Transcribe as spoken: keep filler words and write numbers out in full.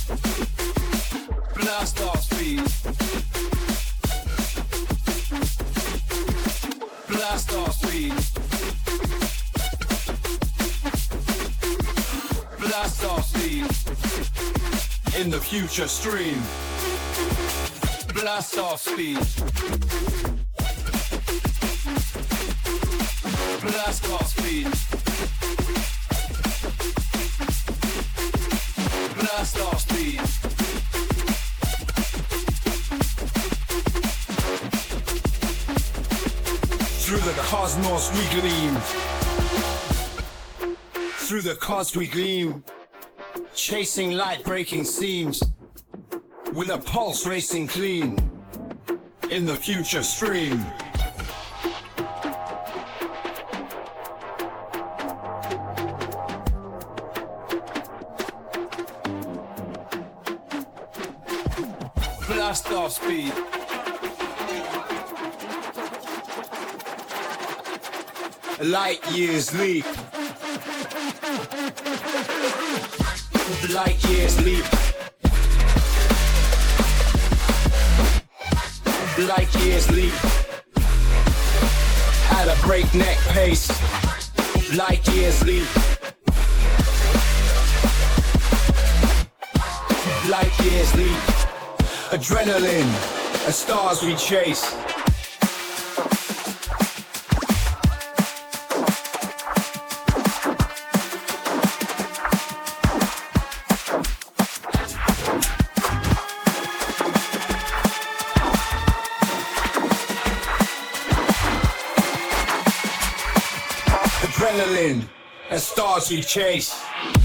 Blast off speed. Blast off speed. Blast off speed. In the future stream. Blast off speed. Blast off speed. Blast off speed. Through the cosmos we gleam. Through the cosmos we gleam. Chasing light breaking seams. With a pulse racing clean. In the future stream. Blast off speed. Light years leap. Light years leap. Light years leap. At a breakneck pace. Light years leap. Light years leap. Adrenaline, as stars we chase. Adrenaline, as stars we chase.